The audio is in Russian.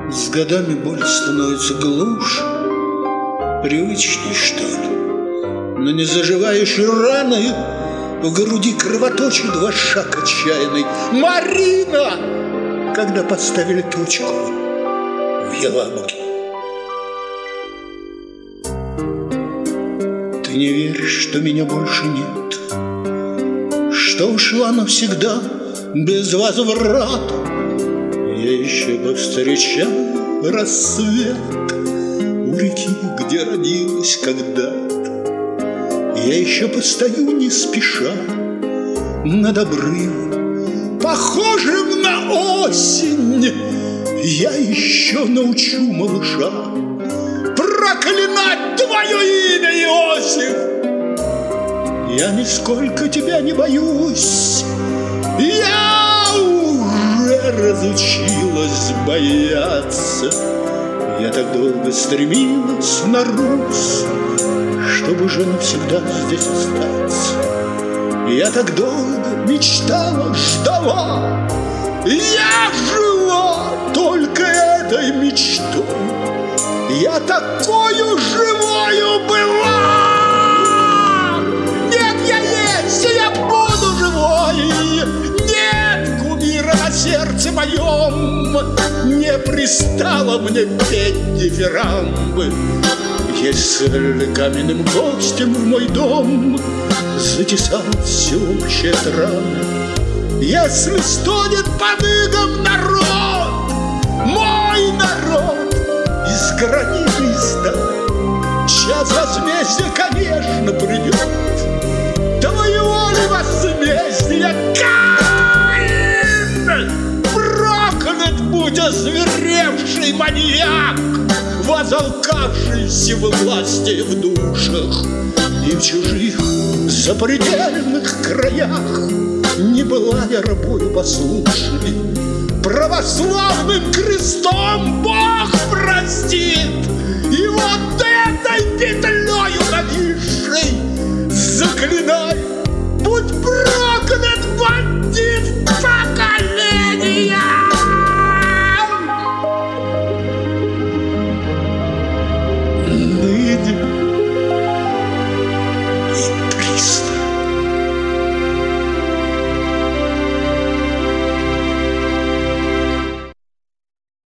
С годами боль становится глуше, привычней, что ли. Но не заживающей раной в груди кровоточит ваш шаг отчаянный. Марина! Когда поставили точку в Елабуге. Ты не веришь, что меня больше нет, что ушла навсегда без возврата. Я еще повстречаю рассвет у реки, где родилась когда-то. Я еще постою не спеша над обрывом, похожим на осень. Я еще научу малыша проклинать твое имя, Иосиф. Я нисколько тебя не боюсь, я уже разучилась бояться. Я так долго стремилась на Русь, чтобы же навсегда здесь остаться. Я так долго мечтала, ждала, я жила только этой мечтой. Я такою живою была. Нет, я есть, я буду живой. Нет, кумира на сердце моем не пристало мне петь дифирамбы. Если каменным гостем в мой дом затесалась всеобщая драма, если стонет под игом народ, мой народ из гранита и стали, час возмездия, конечно, придет. Твоего ли возмездия, Каин? Проклят будь озверевший маньяк, возалкавшийся во власти в душах и в чужих запредельных краях. Не была я рабою послушной, православным крестом Бог простит. И вот этой петлею нависшей заклинай, будь проклят бандит поколения.